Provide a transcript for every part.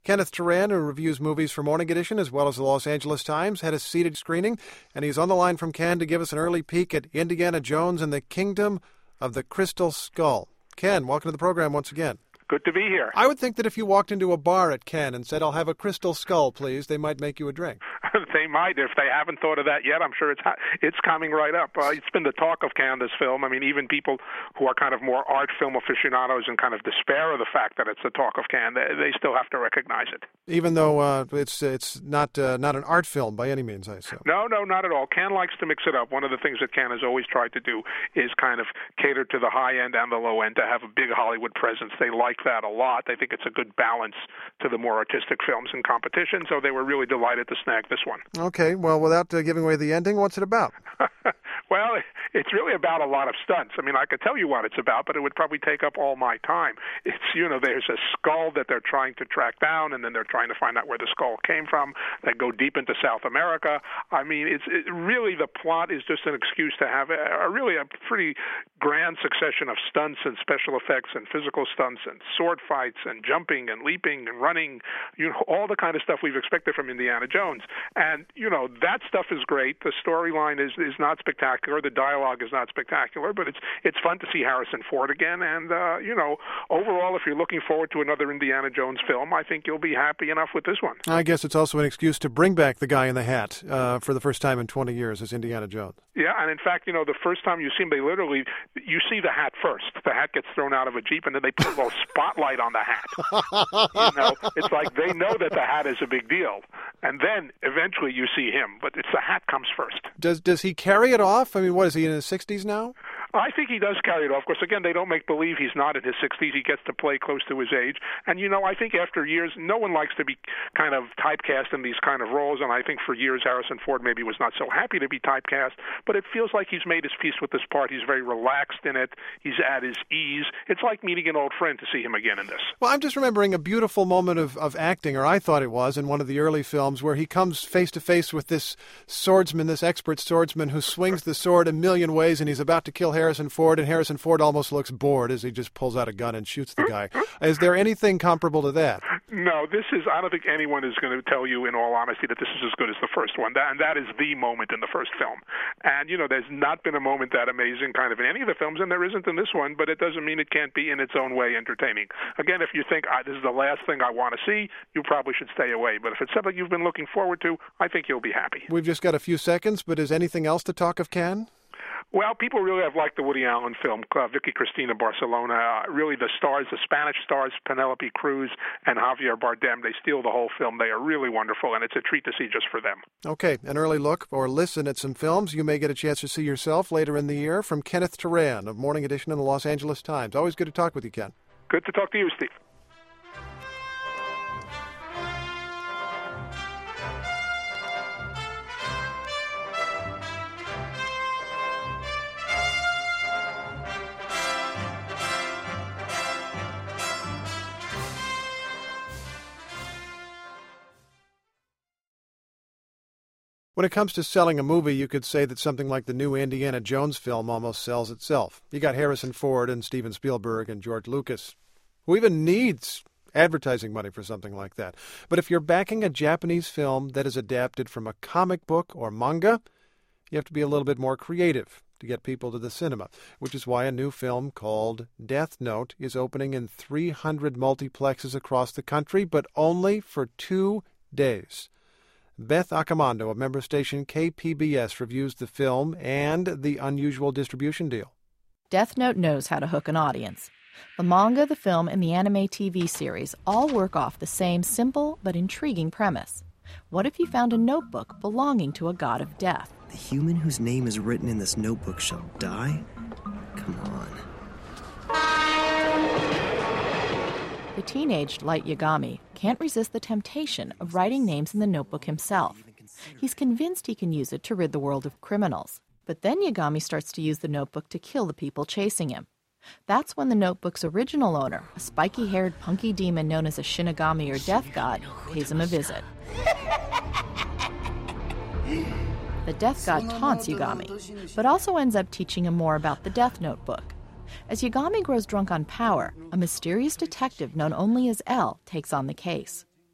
Kenneth Turan, who reviews movies for Morning Edition as well as the Los Angeles Times, had a seated screening, and he's on the line from Cannes to give us an early peek at Indiana Jones and the Kingdom of the Crystal Skull. Ken, welcome to the program once again. Good to be here. I would think that if you walked into a bar at Cannes and said, "I'll have a crystal skull, please," they might make you a drink. They might. If they haven't thought of that yet, I'm sure it's coming right up. It's been the talk of Cannes, this film. I mean, even people who are kind of more art film aficionados and kind of despair of the fact that it's the talk of Cannes, they still have to recognize it. Even though it's not an art film by any means, I assume. No, not at all. Cannes likes to mix it up. One of the things that Cannes has always tried to do is kind of cater to the high end and the low end, to have a big Hollywood presence. They like that a lot. They think it's a good balance to the more artistic films in competition, so they were really delighted to snag this one. Okay, well, without giving away the ending, what's it about? Well, it's really about a lot of stunts. I mean, I could tell you what it's about, but it would probably take up all my time. It's, there's a skull that they're trying to track down, and then they're trying to find out where the skull came from. They go deep into South America. I mean, really the plot is just an excuse to have a pretty grand succession of stunts and special effects and physical stunts and sword fights and jumping and leaping and running, all the kind of stuff we've expected from Indiana Jones. And, that stuff is great. The storyline is not spectacular. The dialogue is not spectacular, but it's fun to see Harrison Ford again. And, overall, if you're looking forward to another Indiana Jones film, I think you'll be happy enough with this one. I guess it's also an excuse to bring back the guy in the hat for the first time in 20 years as Indiana Jones. Yeah, and in fact, the first time you see him, you see the hat first. The hat gets thrown out of a Jeep, and then they put a little spotlight on the hat. It's like they know that the hat is a big deal. And then eventually you see him, but it's the hat comes first. Does he carry it off? I mean, what is he, in his 60s now? I think he does carry it off. Of course, again, they don't make believe he's not in his 60s. He gets to play close to his age. And, I think after years, no one likes to be kind of typecast in these kind of roles. And I think for years, Harrison Ford maybe was not so happy to be typecast. But it feels like he's made his peace with this part. He's very relaxed in it. He's at his ease. It's like meeting an old friend to see him again in this. Well, I'm just remembering a beautiful moment of acting, or I thought it was, in one of the early films where he comes face to face with this swordsman, this expert swordsman who swings the sword a million ways, and he's about to kill Harrison Ford, and Harrison Ford almost looks bored as he just pulls out a gun and shoots the guy. Is there anything comparable to that? No, I don't think anyone is going to tell you in all honesty that this is as good as the first one. And that is the moment in the first film. And, there's not been a moment that amazing kind of in any of the films, and there isn't in this one, but it doesn't mean it can't be in its own way entertaining. Again, if you think this is the last thing I want to see, you probably should stay away. But if it's something you've been looking forward to, I think you'll be happy. We've just got a few seconds, but is anything else to talk of Cannes? Well, people really have liked the Woody Allen film, Vicky Cristina Barcelona. Really, the Spanish stars, Penelope Cruz and Javier Bardem, they steal the whole film. They are really wonderful, and it's a treat to see just for them. Okay, an early look or listen at some films you may get a chance to see yourself later in the year from Kenneth Turan of Morning Edition in the Los Angeles Times. Always good to talk with you, Ken. Good to talk to you, Steve. When it comes to selling a movie, you could say that something like the new Indiana Jones film almost sells itself. You got Harrison Ford and Steven Spielberg and George Lucas. Who even needs advertising money for something like that? But if you're backing a Japanese film that is adapted from a comic book or manga, you have to be a little bit more creative to get people to the cinema, which is why a new film called Death Note is opening in 300 multiplexes across the country, but only for 2 days. Beth Accomando of member station KPBS reviews the film and the unusual distribution deal. Death Note knows how to hook an audience. The manga, the film, and the anime TV series all work off the same simple but intriguing premise. What if you found a notebook belonging to a god of death? The human whose name is written in this notebook shall die? Come on. The teenaged Light Yagami can't resist the temptation of writing names in the notebook himself. He's convinced he can use it to rid the world of criminals. But then Yagami starts to use the notebook to kill the people chasing him. That's when the notebook's original owner, a spiky-haired punky demon known as a Shinigami or Death God, pays him a visit. The Death God taunts Yagami, but also ends up teaching him more about the Death Notebook. As Yagami grows drunk on power, a mysterious detective known only as L takes on the case.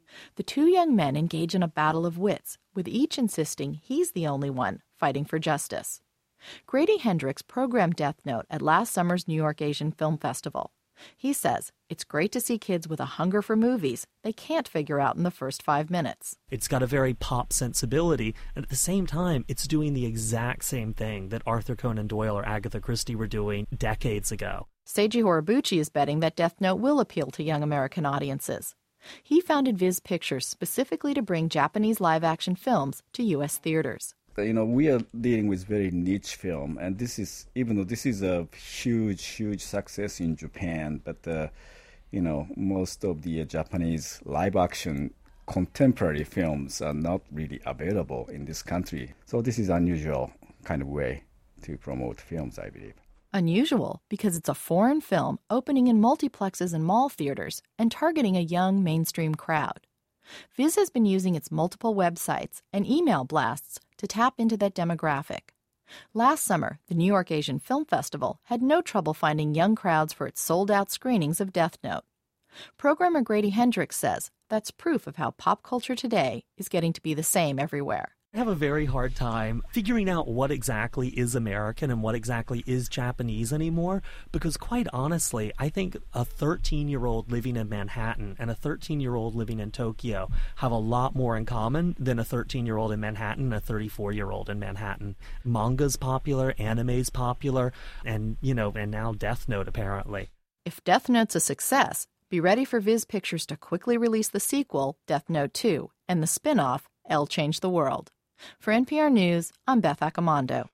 The two young men engage in a battle of wits, with each insisting he's the only one fighting for justice. Grady Hendrix programmed Death Note at last summer's New York Asian Film Festival. He says it's great to see kids with a hunger for movies they can't figure out in the first 5 minutes. It's got a very pop sensibility, and at the same time, it's doing the exact same thing that Arthur Conan Doyle or Agatha Christie were doing decades ago. Seiji Horibuchi is betting that Death Note will appeal to young American audiences. He founded Viz Pictures specifically to bring Japanese live-action films to U.S. theaters. We are dealing with very niche film, and this is, even though this is a huge success in Japan, but most of the Japanese live-action contemporary films are not really available in this country. So this is unusual kind of way to promote films, I believe. Unusual because it's a foreign film opening in multiplexes and mall theaters and targeting a young mainstream crowd. Viz has been using its multiple websites and email blasts to tap into that demographic. Last summer, the New York Asian Film Festival had no trouble finding young crowds for its sold-out screenings of Death Note. Programmer Grady Hendrix says that's proof of how pop culture today is getting to be the same everywhere. I have a very hard time figuring out what exactly is American and what exactly is Japanese anymore, because quite honestly, I think a 13-year-old living in Manhattan and a 13-year-old living in Tokyo have a lot more in common than a 13-year-old in Manhattan and a 34-year-old in Manhattan. Manga's popular, anime's popular, and now Death Note apparently. If Death Note's a success, be ready for Viz Pictures to quickly release the sequel, Death Note 2, and the spin-off, Elle Changed the World. For NPR News, I'm Beth Accomando.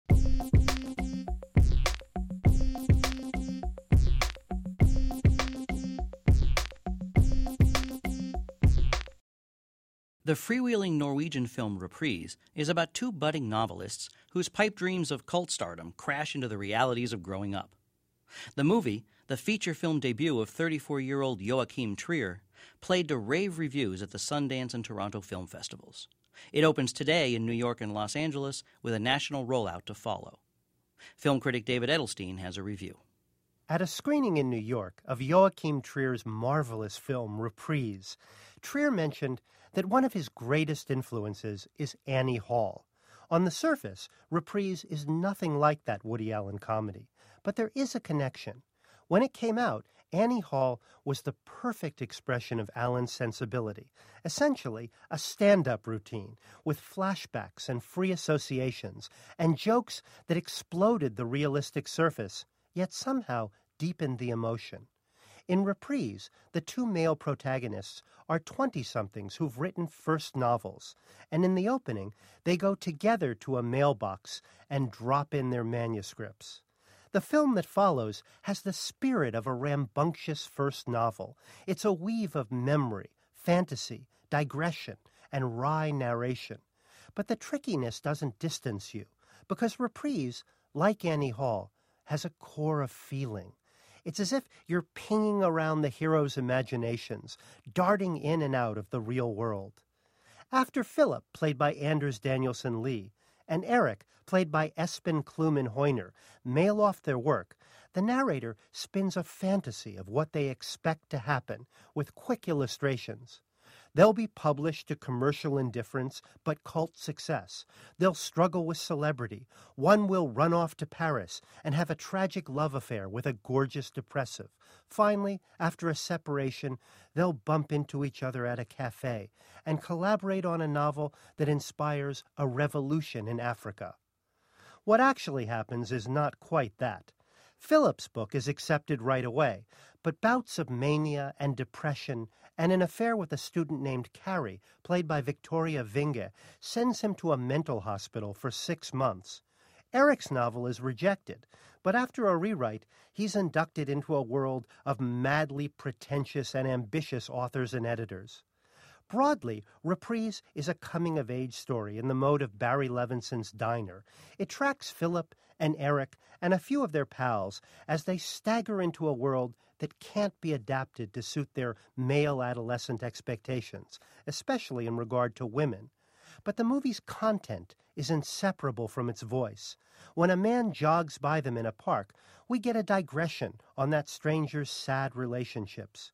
The freewheeling Norwegian film Reprise is about two budding novelists whose pipe dreams of cult stardom crash into the realities of growing up. The movie, the feature film debut of 34-year-old Joachim Trier, played to rave reviews at the Sundance and Toronto film festivals. It opens today in New York and Los Angeles with a national rollout to follow. Film critic David Edelstein has a review. At a screening in New York of Joachim Trier's marvelous film Reprise, Trier mentioned that one of his greatest influences is Annie Hall. On the surface, Reprise is nothing like that Woody Allen comedy, but there is a connection. When it came out, Annie Hall was the perfect expression of Allen's sensibility, essentially a stand-up routine with flashbacks and free associations and jokes that exploded the realistic surface, yet somehow deepened the emotion. In Reprise, the two male protagonists are 20-somethings who've written first novels, and in the opening, they go together to a mailbox and drop in their manuscripts. The film that follows has the spirit of a rambunctious first novel. It's a weave of memory, fantasy, digression, and wry narration. But the trickiness doesn't distance you, because Reprise, like Annie Hall, has a core of feeling. It's as if you're pinging around the heroes' imaginations, darting in and out of the real world. After Philip, played by Anders Danielsen Lee, and Eric, played by Espen Kluman-Hoyner, mail off their work, the narrator spins a fantasy of what they expect to happen with quick illustrations. They'll be published to commercial indifference but cult success. They'll struggle with celebrity. One will run off to Paris and have a tragic love affair with a gorgeous depressive. Finally, after a separation, they'll bump into each other at a cafe and collaborate on a novel that inspires a revolution in Africa. What actually happens is not quite that. Philip's book is accepted right away, but bouts of mania and depression and an affair with a student named Carrie, played by Victoria Vinge, sends him to a mental hospital for 6 months. Eric's novel is rejected, but after a rewrite, he's inducted into a world of madly pretentious and ambitious authors and editors. Broadly, Reprise is a coming-of-age story in the mode of Barry Levinson's Diner. It tracks Philip and Eric and a few of their pals as they stagger into a world that can't be adapted to suit their male adolescent expectations, especially in regard to women. But the movie's content is inseparable from its voice. When a man jogs by them in a park, we get a digression on that stranger's sad relationships.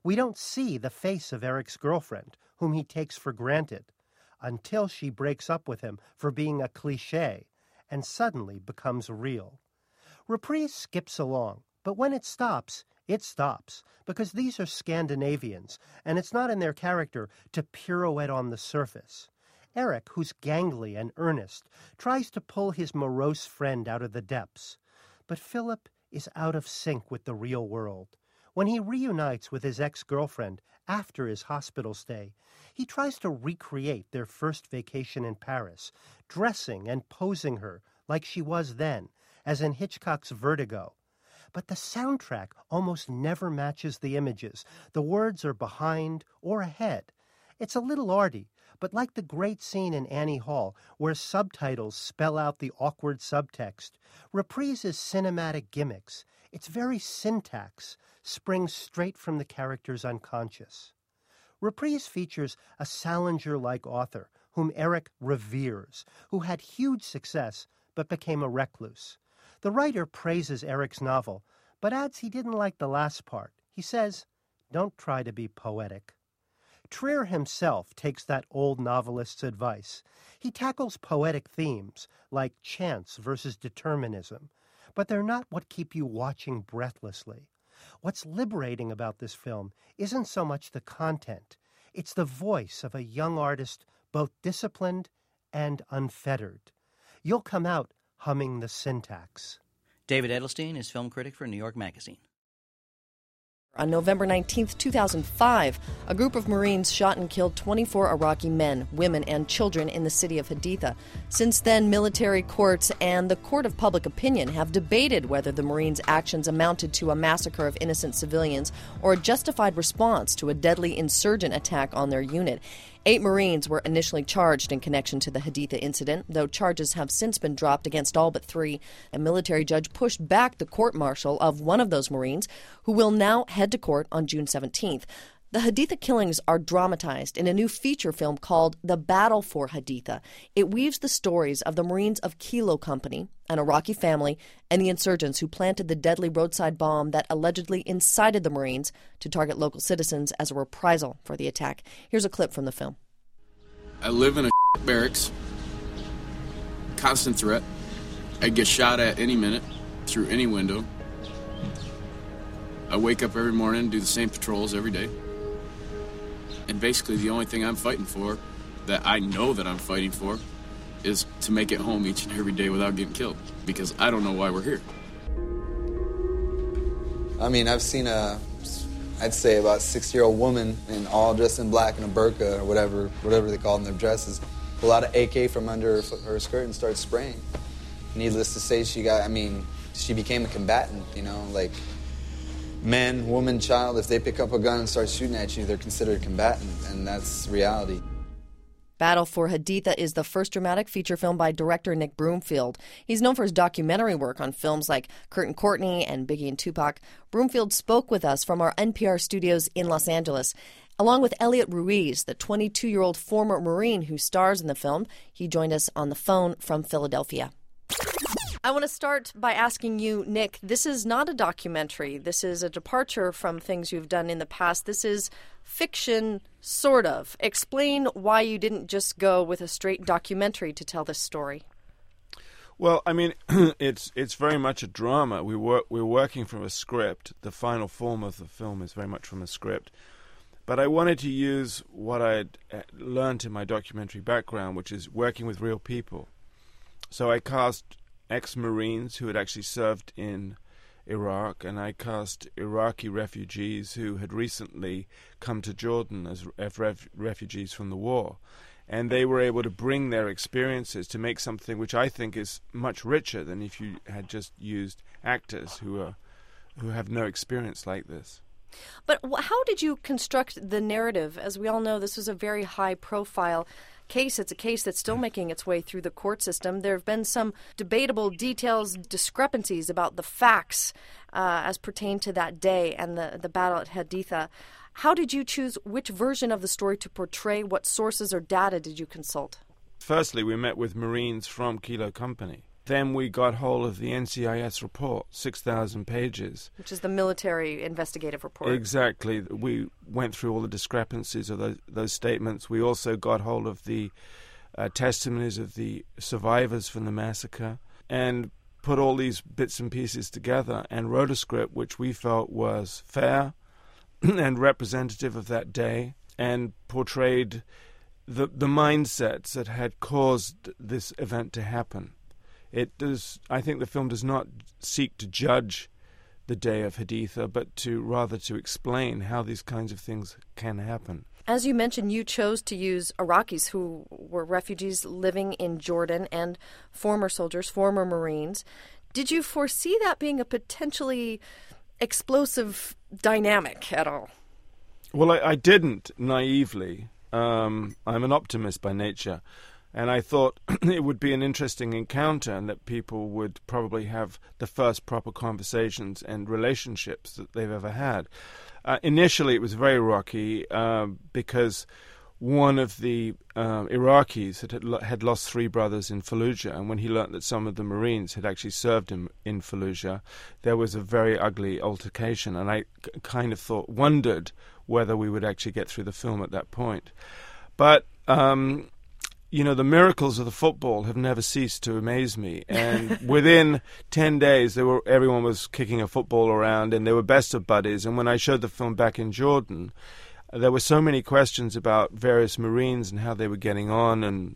We don't see the face of Eric's girlfriend, whom he takes for granted, until she breaks up with him for being a cliché and suddenly becomes real. Reprise skips along, but when it stops, because these are Scandinavians, and it's not in their character to pirouette on the surface. Eric, who's gangly and earnest, tries to pull his morose friend out of the depths. But Philip is out of sync with the real world. When he reunites with his ex-girlfriend after his hospital stay, he tries to recreate their first vacation in Paris, dressing and posing her like she was then, as in Hitchcock's Vertigo. But the soundtrack almost never matches the images. The words are behind or ahead. It's a little arty, but like the great scene in Annie Hall, where subtitles spell out the awkward subtext, Reprise's cinematic gimmicks, its very syntax, springs straight from the character's unconscious. Reprise features a Salinger-like author whom Eric reveres, who had huge success but became a recluse. The writer praises Eric's novel, but adds he didn't like the last part. He says, "Don't try to be poetic." Trier himself takes that old novelist's advice. He tackles poetic themes, like chance versus determinism, but they're not what keep you watching breathlessly. What's liberating about this film isn't so much the content. It's the voice of a young artist, both disciplined and unfettered. You'll come out humming the syntax. David Edelstein is film critic for New York Magazine. On November 19, 2005, a group of Marines shot and killed 24 Iraqi men, women, and children in the city of Haditha. Since then, military courts and the Court of Public Opinion have debated whether the Marines' actions amounted to a massacre of innocent civilians or a justified response to a deadly insurgent attack on their unit. 8 Marines were initially charged in connection to the Haditha incident, though charges have since been dropped against all but 3. A military judge pushed back the court-martial of one of those Marines, who will now head to court on June 17th. The Haditha killings are dramatized in a new feature film called The Battle for Haditha. It weaves the stories of the Marines of Kilo Company, an Iraqi family, and the insurgents who planted the deadly roadside bomb that allegedly incited the Marines to target local citizens as a reprisal for the attack. Here's a clip from the film. I live in a barracks. Constant threat. I get shot at any minute, through any window. I wake up every morning, do the same patrols every day. And basically the only thing I'm fighting for, that I know that I'm fighting for, is to make it home each and every day without getting killed. Because I don't know why we're here. I mean, I've seen I'd say about 6-year-old woman in all dressed in black and a burqa or whatever they call them, their dresses, pull out an AK from under her skirt and start spraying. Needless to say, she became a combatant, like man, woman, child, if they pick up a gun and start shooting at you, they're considered a combatant, and that's reality. Battle for Haditha is the first dramatic feature film by director Nick Broomfield. He's known for his documentary work on films like Kurt and Courtney and Biggie and Tupac. Broomfield spoke with us from our NPR studios in Los Angeles. Along with Elliot Ruiz, the 22-year-old former Marine who stars in the film, he joined us on the phone from Philadelphia. I want to start by asking you, Nick, this is not a documentary. This is a departure from things you've done in the past. This is fiction, sort of. Explain why you didn't just go with a straight documentary to tell this story. Well, I mean, it's very much a drama. We're working from a script. The final form of the film is very much from a script. But I wanted to use what I'd learned in my documentary background, which is working with real people. So I cast ex-Marines who had actually served in Iraq, and I cast Iraqi refugees who had recently come to Jordan as refugees from the war. And they were able to bring their experiences to make something which I think is much richer than if you had just used actors who have no experience like this. But how did you construct the narrative? As we all know, this was a very high-profile case. It's a case that's still making its way through the court system. There have been some debatable details, discrepancies about the facts as pertain to that day and the battle at Haditha. How did you choose which version of the story to portray? What sources or data did you consult? Firstly, we met with Marines from Kilo Company, then we got hold of the NCIS report, 6,000 pages. Which is the military investigative report. Exactly. We went through all the discrepancies of those statements. We also got hold of the testimonies of the survivors from the massacre and put all these bits and pieces together and wrote a script which we felt was fair and representative of that day and portrayed the mindsets that had caused this event to happen. I think the film does not seek to judge the day of Haditha, but rather to explain how these kinds of things can happen. As you mentioned, you chose to use Iraqis who were refugees living in Jordan and former soldiers, former Marines. Did you foresee that being a potentially explosive dynamic at all? Well, I didn't, naively. I'm an optimist by nature. And I thought it would be an interesting encounter and that people would probably have the first proper conversations and relationships that they've ever had. Initially, it was very rocky because one of the Iraqis had lost 3 brothers in Fallujah, and when he learned that some of the Marines had actually served him in Fallujah, there was a very ugly altercation, and I kind of wondered whether we would actually get through the film at that point. But the miracles of the football have never ceased to amaze me. And within 10 days, everyone was kicking a football around, and they were best of buddies. And when I showed the film back in Jordan, there were so many questions about various Marines and how they were getting on. And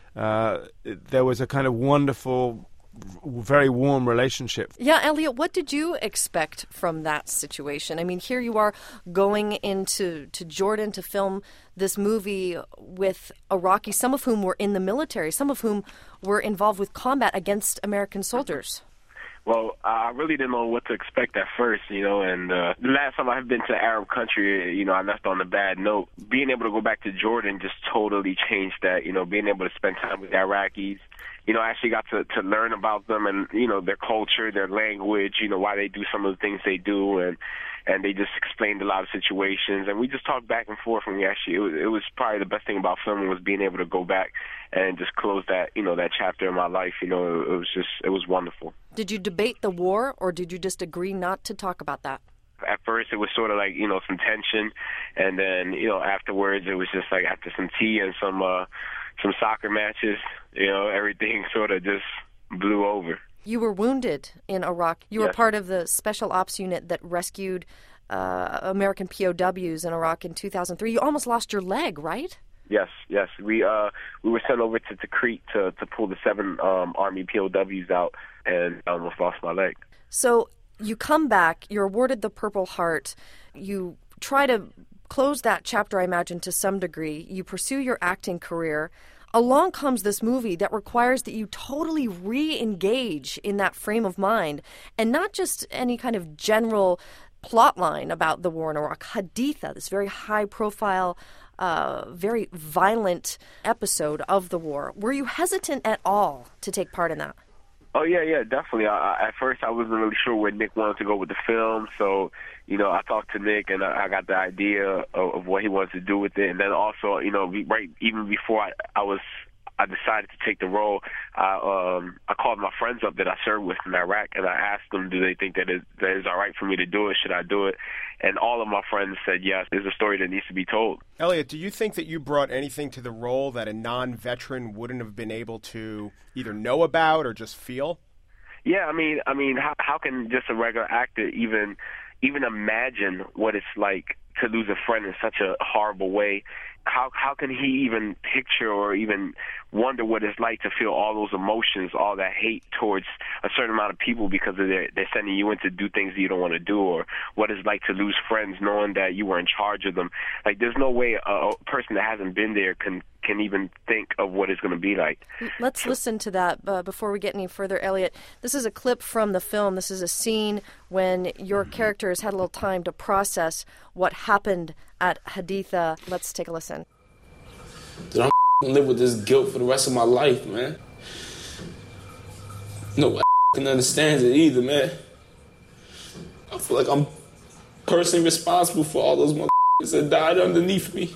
there was a kind of wonderful, very warm relationship. Yeah, Elliot, what did you expect from that situation? I mean, here you are going into Jordan to film this movie with Iraqis, some of whom were in the military, some of whom were involved with combat against American soldiers. Well, I really didn't know what to expect at first, and the last time I've been to Arab country, I left on a bad note. Being able to go back to Jordan just totally changed that, being able to spend time with Iraqis. I actually got to learn about them and, their culture, their language, why they do some of the things they do, and they just explained a lot of situations, and we just talked back and forth, and it was probably the best thing about filming was being able to go back and just close that, that chapter in my life. It was wonderful. Did you debate the war, or did you just agree not to talk about that? At first, it was sort of like, some tension, and then, afterwards, it was just like after some tea and some soccer matches, everything sort of just blew over. You were wounded in Iraq. You were part of the special ops unit that rescued American POWs in Iraq in 2003. You almost lost your leg, right? Yes. We were sent over to Tikrit to pull the 7 Army POWs out, and I almost lost my leg. So you come back, you're awarded the Purple Heart, you try to close that chapter, I imagine, to some degree. You pursue your acting career. Along comes this movie that requires that you totally re-engage in that frame of mind, and not just any kind of general plot line about the war in Iraq. Haditha, this very high-profile, very violent episode of the war. Were you hesitant at all to take part in that? Oh, yeah, definitely. At first, I wasn't really sure where Nick wanted to go with the film, so, I talked to Nick, and I got the idea of what he wanted to do with it, and then also, right even before I decided to take the role, I called my friends up that I served with in Iraq, and I asked them, do they think that is all right for me to do it? Should I do it? And all of my friends said, yes, it's a story that needs to be told. Elliot, do you think that you brought anything to the role that a non-veteran wouldn't have been able to either know about or just feel? Yeah, I mean, how can just a regular actor even imagine what it's like to lose a friend in such a horrible way? How can he even picture or even wonder what it's like to feel all those emotions, all that hate towards a certain amount of people because they're sending you in to do things that you don't want to do, or what it's like to lose friends knowing that you were in charge of them? Like, there's no way a person that hasn't been there can even think of what it's going to be like. Let's listen to that before we get any further, Elliot. This is a clip from the film. This is a scene when your character has had a little time to process what happened at Haditha. Let's take a listen. Dude, I'm gonna live with this guilt for the rest of my life, man. Nobody understands it either, man. I feel like I'm personally responsible for all those motherfuckers that died underneath me.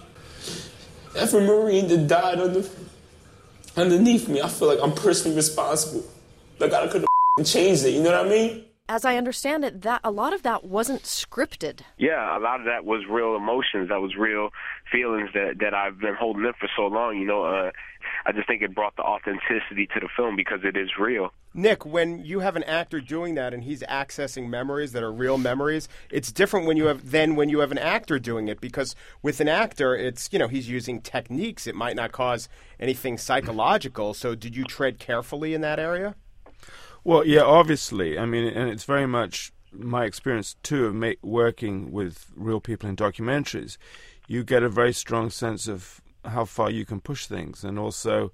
Every Marine that died underneath me, I feel like I'm personally responsible. Like, I could have changed it, you know what I mean? As I understand it, that a lot of that wasn't scripted. Yeah, a lot of that was real emotions. That was real feelings that I've been holding in for so long. You know, I just think it brought the authenticity to the film because it is real. Nick, when you have an actor doing that and he's accessing memories that are real memories, it's different when you have an actor doing it, because with an actor, it's, you know, he's using techniques. It might not cause anything psychological. So did you tread carefully in that area? Well, yeah, obviously. I mean, and it's very much my experience, too, of working with real people in documentaries. You get a very strong sense of how far you can push things. And also,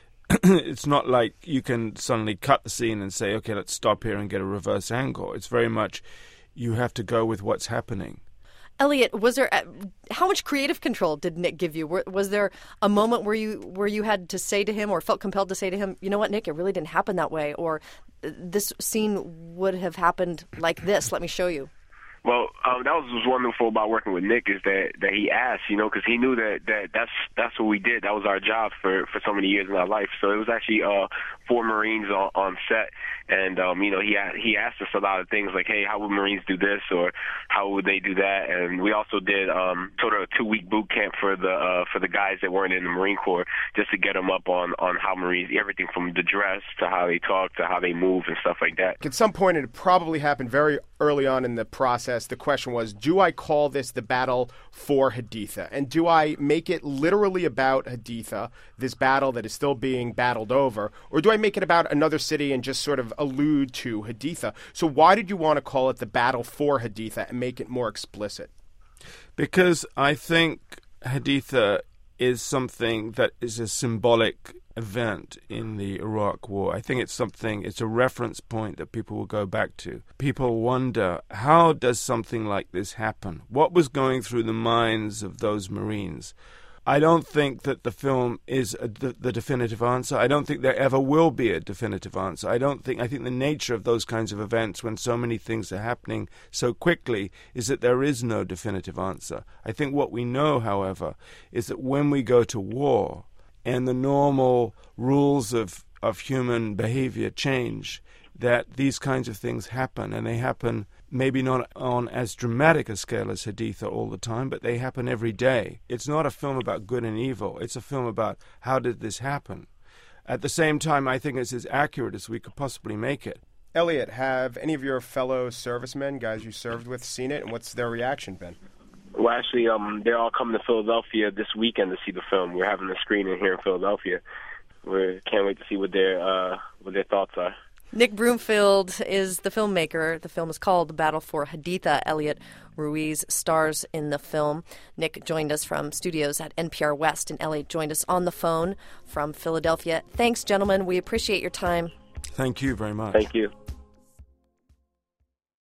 it's not like you can suddenly cut the scene and say, okay, let's stop here and get a reverse angle. It's very much you have to go with what's happening. Elliot, was there how much creative control did Nick give you? Was there a moment where you had to say to him or felt compelled to say to him, you know what, Nick, it really didn't happen that way, or this scene would have happened like this, let me show you? Well, that was wonderful about working with Nick, is that he asked, you know, because he knew that's what we did. That was our job for so many years in our life. So it was actually 4 Marines on set, and you know, he asked us a lot of things like, hey, how would Marines do this, or how would they do that? And we also did sort of a 2-week boot camp for the guys that weren't in the Marine Corps, just to get them up on how Marines, everything from the dress to how they talk to how they move and stuff like that. At some point, it probably happened very early on in the process. The question was, do I call this the battle for Haditha? And do I make it literally about Haditha, this battle that is still being battled over? Or do I make it about another city and just sort of allude to Haditha? So why did you want to call it the battle for Haditha and make it more explicit? Because I think Haditha is something that is a symbolic event in the Iraq War. I think it's a reference point that people will go back to. People wonder, how does something like this happen? What was going through the minds of those Marines? I don't think that the film is the definitive answer. I don't think there ever will be a definitive answer. I think the nature of those kinds of events, when so many things are happening so quickly, is that there is no definitive answer. I think what we know, however, is that when we go to war and the normal rules of human behavior change, that these kinds of things happen, and they happen maybe not on as dramatic a scale as Haditha all the time, but they happen every day. It's not a film about good and evil. It's a film about how did this happen. At the same time, I think it's as accurate as we could possibly make it. Elliot, have any of your fellow servicemen, guys you served with, seen it, and what's their reaction been? Well, actually, they're all coming to Philadelphia this weekend to see the film. We're having a screening here in Philadelphia. We can't wait to see what their thoughts are. Nick Broomfield is the filmmaker. The film is called The Battle for Haditha. Elliot Ruiz stars in the film. Nick joined us from studios at NPR West, and Elliot joined us on the phone from Philadelphia. Thanks, gentlemen. We appreciate your time. Thank you very much. Thank you.